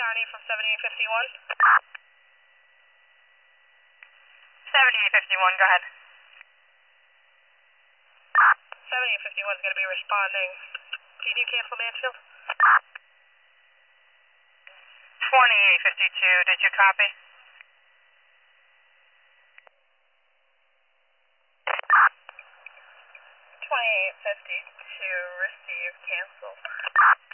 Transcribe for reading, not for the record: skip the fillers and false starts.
Carney from 7851. 7851, go ahead. 7851 is going to be responding. PD cancel Mansfield. 2852, did you copy? 2852, receive, cancel.